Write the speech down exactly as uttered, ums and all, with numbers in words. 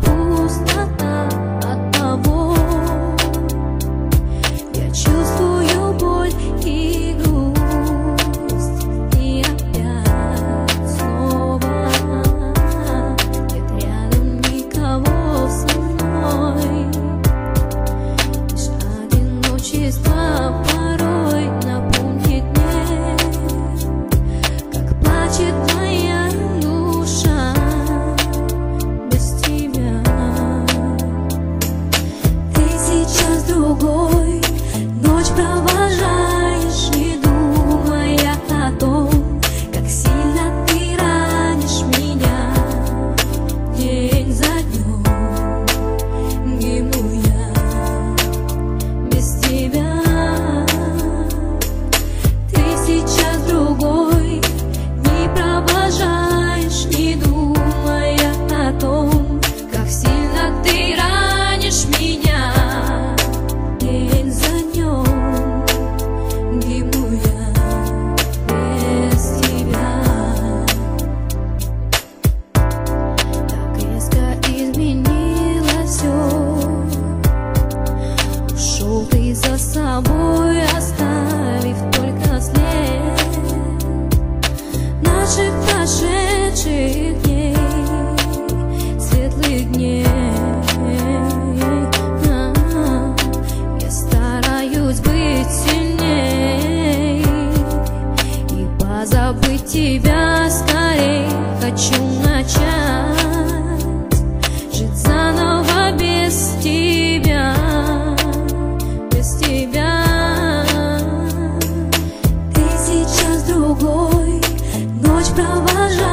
пустота от того. Я чувствую боль и грусть, и опять снова нет рядом никого со мной. Лишь одиночество порой напомнит мне, как плачет моя душа без тебя. Ты сейчас другой, ночь провожаешь, не думая о том, как сильно ты ранишь меня. День за днем гибну я без тебя. Ты сейчас другой, не провожаешь, не думая о том, как сильно ты ранишь меня. День за днем гибну я без тебя. Так резко изменилось все. Ушел ты за собой, оставив только след наших прошедших дней, светлых дней. А, Я стараюсь быть сильней и позабыть тебя скорей. Хочу начать жить заново без тебя, без тебя. Ты сейчас другой, ночь провожаешь.